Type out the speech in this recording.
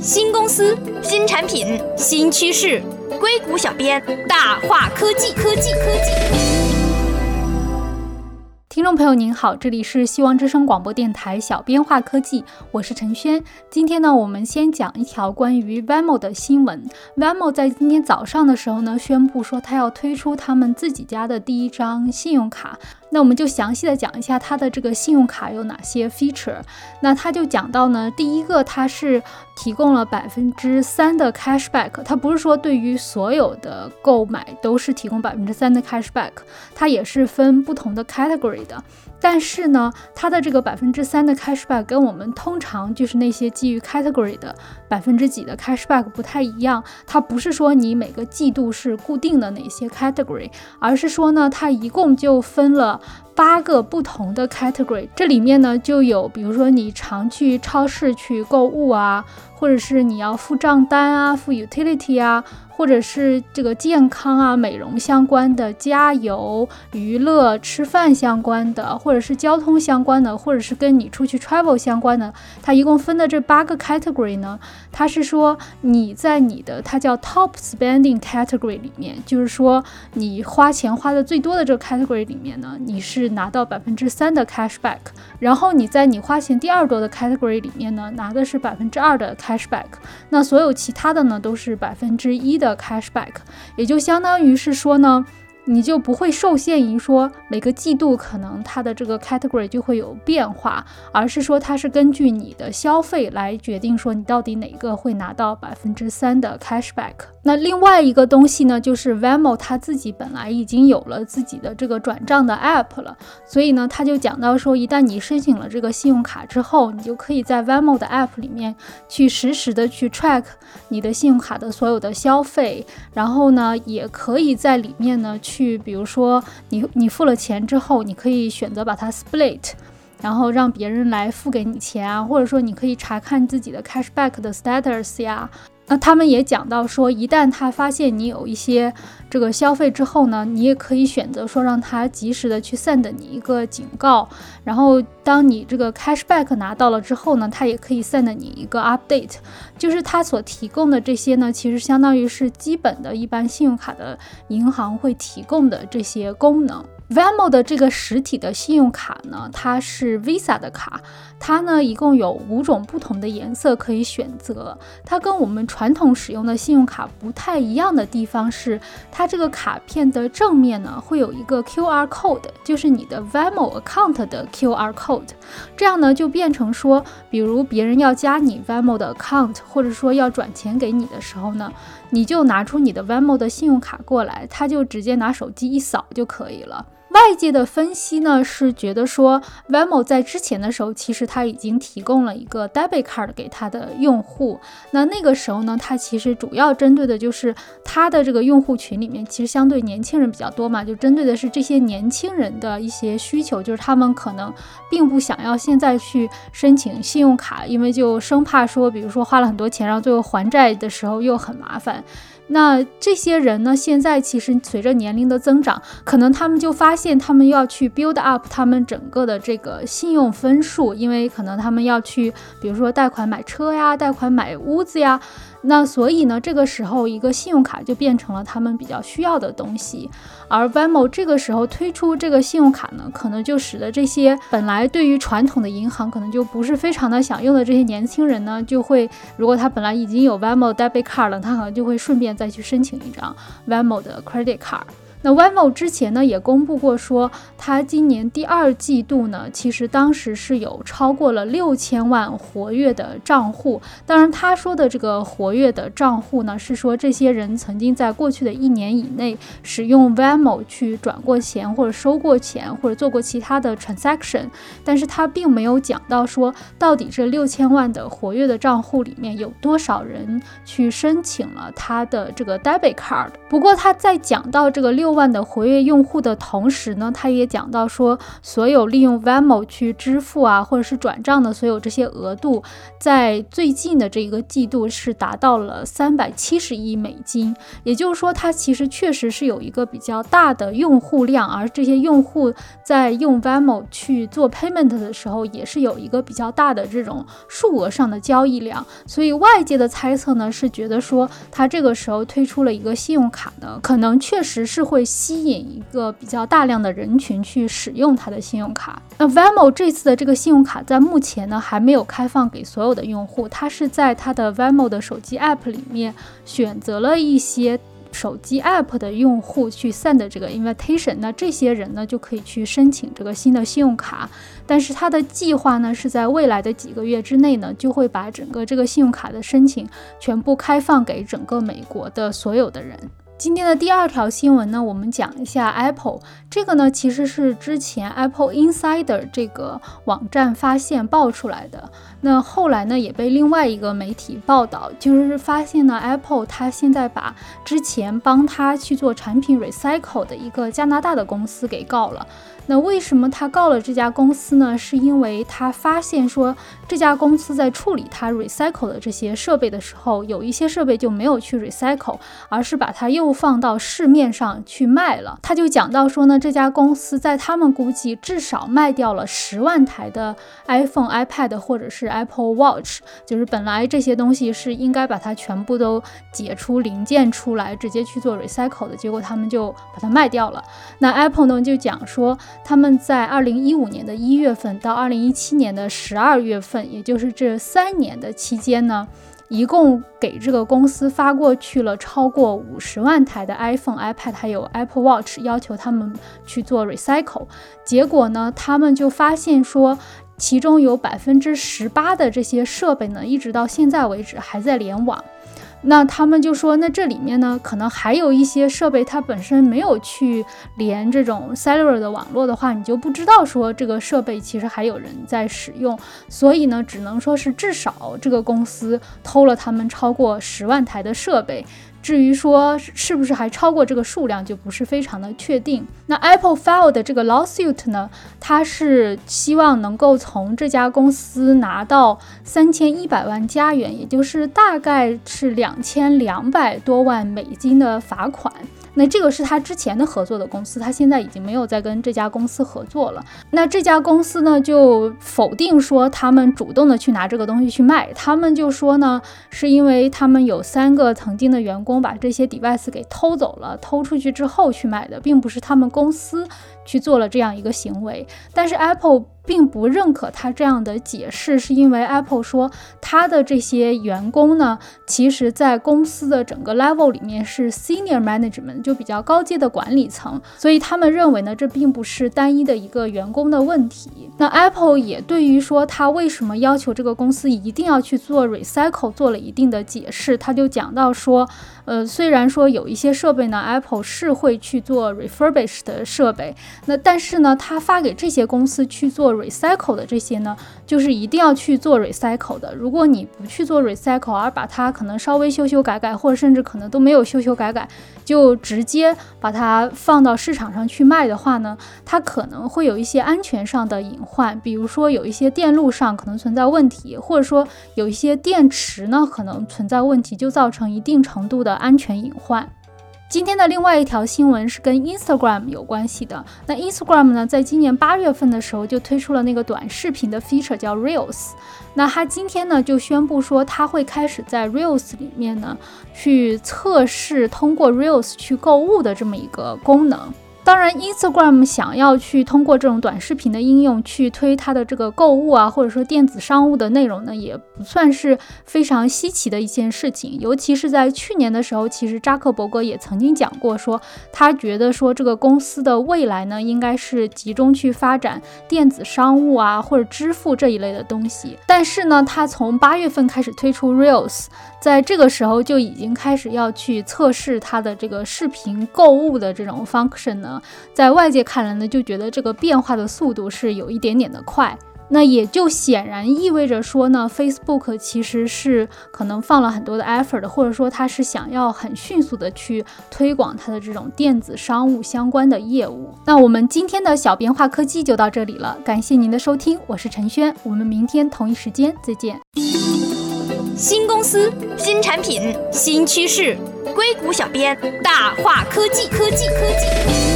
新公司、新产品、新趋势，硅谷小编大话科技。 听众朋友您好，这里是希望之声广播电台小编话科技，我是陈轩。今天呢，我们先讲一条关于 Venmo 的新闻。Venmo 在今天早上的时候呢，宣布说他要推出他们自己家的第一张信用卡。那我们就详细的讲一下它的这个信用卡有哪些 feature。那他就讲到呢，第一个它是提供了3%的 cashback， 它不是说对于所有的购买都是提供3%的 cashback， 它也是分不同的 category 的。但是呢，它的这个3%的 cashback 跟我们通常就是那些基于 category 的几的 cashback 不太一样，它不是说你每个季度是固定的哪些 category， 而是说呢，它一共就分了8个不同的 category。 这里面呢就有比如说你常去超市去购物啊，或者是你要付账单啊，付 utility 啊，或者是这个健康啊、美容相关的、加油、娱乐、吃饭相关的，或者是交通相关的，或者是跟你出去 travel 相关的。它一共分的这8个 category 呢，它是说你在你的它叫 top spending category 里面，就是说你花钱花的最多的这个 category 里面呢，你是拿到3%的 cashback， 然后你在你花钱第二多的 category 里面呢，拿的是2%的 cashback， 那所有其他的呢都是1%的 cashback， 也就相当于是说呢，你就不会受限于说每个季度可能它的这个 category 就会有变化，而是说它是根据你的消费来决定说你到底哪个会拿到3%的 cashback。 那另外一个东西呢，就是 Venmo 它自己本来已经有了自己的这个转账的 app 了，所以呢他就讲到说，一旦你申请了这个信用卡之后，你就可以在 Venmo 的 app 里面去实时的去 track 你的信用卡的所有的消费，然后呢也可以在里面呢去比如说你付了钱之后，你可以选择把它 split， 然后让别人来付给你钱啊，或者说你可以查看自己的 cashback 的 status 呀。那他们也讲到说，一旦他发现你有一些这个消费之后呢，你也可以选择说让他及时的去 send 你一个警告，然后当你这个 cashback 拿到了之后呢，他也可以 send 你一个 update。 就是他所提供的这些呢，其实相当于是基本的一般信用卡的银行会提供的这些功能。Venmo 的这个实体的信用卡呢，它是 Visa 的卡，它呢一共有5种不同的颜色可以选择。它跟我们传统使用的信用卡不太一样的地方是，它这个卡片的正面呢会有一个 QR code， 就是你的 Venmo account 的 QR code。 这样呢就变成说，比如别人要加你 Venmo 的 account， 或者说要转钱给你的时候呢，你就拿出你的 Venmo 的信用卡过来，他就直接拿手机一扫就可以了。外界的分析呢是觉得说 Venmo 在之前的时候其实它已经提供了一个 debit card 给它的用户，那个时候呢它其实主要针对的就是它的这个用户群里面其实相对年轻人比较多嘛，就针对的是这些年轻人的一些需求，就是他们可能并不想要现在去申请信用卡，因为就生怕说比如说花了很多钱，然后最后还债的时候又很麻烦。那这些人呢，现在其实随着年龄的增长，可能他们就发现他们要去 build up 他们整个的这个信用分数，因为可能他们要去比如说贷款买车呀，贷款买屋子呀，那所以呢这个时候一个信用卡就变成了他们比较需要的东西。而 Venmo 这个时候推出这个信用卡呢，可能就使得这些本来对于传统的银行可能就不是非常的想用的这些年轻人呢，就会如果他本来已经有 Venmo debit card 了，他可能就会顺便再去申请一张 Venmo 的 credit card。那 Venmo 之前呢也公布过说，它今年第2季度呢，其实当时是有超过了6000万活跃的账户。当然他说的这个活跃的账户呢，是说这些人曾经在过去的1年以内使用 Venmo 去转过钱或者收过钱或者做过其他的 transaction， 但是他并没有讲到说到底这6000万的活跃的账户里面有多少人去申请了他的这个 debit card。不过他在讲到这个6 万的活跃用户的同时呢，他也讲到说，所有利用 Venmo 去支付啊，或者是转账的所有这些额度，在最近的这个季度是达到了370亿美金，也就是说，它其实确实是有一个比较大的用户量，而这些用户在用 Venmo 去做 payment 的时候，也是有一个比较大的这种数额上的交易量，所以外界的猜测呢，是觉得说，它这个时候推出了一个信用卡呢，可能确实是会吸引一个比较大量的人群去使用它的信用卡。那 Venmo 这次的这个信用卡在目前呢还没有开放给所有的用户，它是在它的 Venmo 的手机 app 里面选择了一些手机 app 的用户去 send 这个 invitation， 那这些人呢就可以去申请这个新的信用卡，但是他的计划呢是在未来的几个月之内呢，就会把整个这个信用卡的申请全部开放给整个美国的所有的人。今天的第二条新闻呢，我们讲一下 Apple， 这个呢其实是之前 Apple Insider 这个网站发现爆出来的，那后来呢也被另外一个媒体报道，就是发现呢 Apple 它现在把之前帮它去做产品 recycle 的一个加拿大的公司给告了。那为什么他告了这家公司呢？是因为他发现说这家公司在处理他 recycle 的这些设备的时候，有一些设备就没有去 recycle， 而是把它又放到市面上去卖了。他就讲到说呢，这家公司在他们估计至少卖掉了10万台的 iPhone、iPad 或者是 Apple Watch， 就是本来这些东西是应该把它全部都解出零件出来直接去做 recycle 的，结果他们就把它卖掉了。那 Apple 呢就讲说，他们在2015年的1月份到2017年的12月份，也就是这3年的期间呢，一共给这个公司发过去了超过50万台的 iPhone、iPad 还有 Apple Watch， 要求他们去做 recycle。 结果呢，他们就发现说，其中有 18% 的这些设备呢，一直到现在为止还在联网。那他们就说，那这里面呢，可能还有一些设备它本身没有去连这种 cellular 的网络的话，你就不知道说这个设备其实还有人在使用，所以呢，只能说是至少这个公司偷了他们超过10万台的设备。至于说是不是还超过这个数量，就不是非常的确定。那 Apple filed 的这个 lawsuit 呢，它是希望能够从这家公司拿到3100万加元，也就是大概是2200多万美金的罚款。那这个是他之前的合作的公司，他现在已经没有再跟这家公司合作了。那这家公司呢就否定说他们主动的去拿这个东西去卖，他们就说呢，是因为他们有3个曾经的员工把这些 device 给偷走了，偷出去之后去卖的，并不是他们公司去做了这样一个行为。但是 Apple并不认可他这样的解释，是因为 Apple 说他的这些员工呢，其实在公司的整个 level 里面是 senior management， 就比较高阶的管理层，所以他们认为呢，这并不是单一的一个员工的问题。那 Apple 也对于说他为什么要求这个公司一定要去做 recycle 做了一定的解释，他就讲到说虽然说有一些设备呢 Apple 是会去做 refurbish 的设备，那但是呢他发给这些公司去做 recycle 的这些呢，就是一定要去做 recycle 的。如果你不去做 recycle， 而把它可能稍微修修改改，或者甚至可能都没有修修改改，就直接把它放到市场上去卖的话呢，它可能会有一些安全上的隐患，比如说有一些电路上可能存在问题，或者说有一些电池呢可能存在问题，就造成一定程度的安全隐患。今天的另外一条新闻是跟 Instagram 有关系的。那 Instagram 呢，在今年8月份的时候就推出了那个短视频的 feature 叫 Reels。那它今天呢就宣布说，它会开始在 Reels 里面呢去测试通过 Reels 去购物的这么一个功能。当然 Instagram 想要去通过这种短视频的应用去推它的这个购物啊，或者说电子商务的内容呢，也不算是非常稀奇的一件事情。尤其是在去年的时候，其实扎克伯格也曾经讲过说，他觉得说这个公司的未来呢，应该是集中去发展电子商务啊，或者支付这一类的东西。但是呢，他从8月份开始推出 Reels， 在这个时候就已经开始要去测试它的这个视频购物的这种 function 呢，在外界看来呢，就觉得这个变化的速度是有一点点的快。 那也就显然意味着说呢 Facebook 其实是可能放了很多的 effort 的，或者说它是想要很迅速的去推广它的这种电子商务相关的业务。那我们今天的小编话科技就到这里了，感谢您的收听，我是陈轩，我们明天同一时间再见。 新公司、新产品、新趋势，硅谷小编大话科技。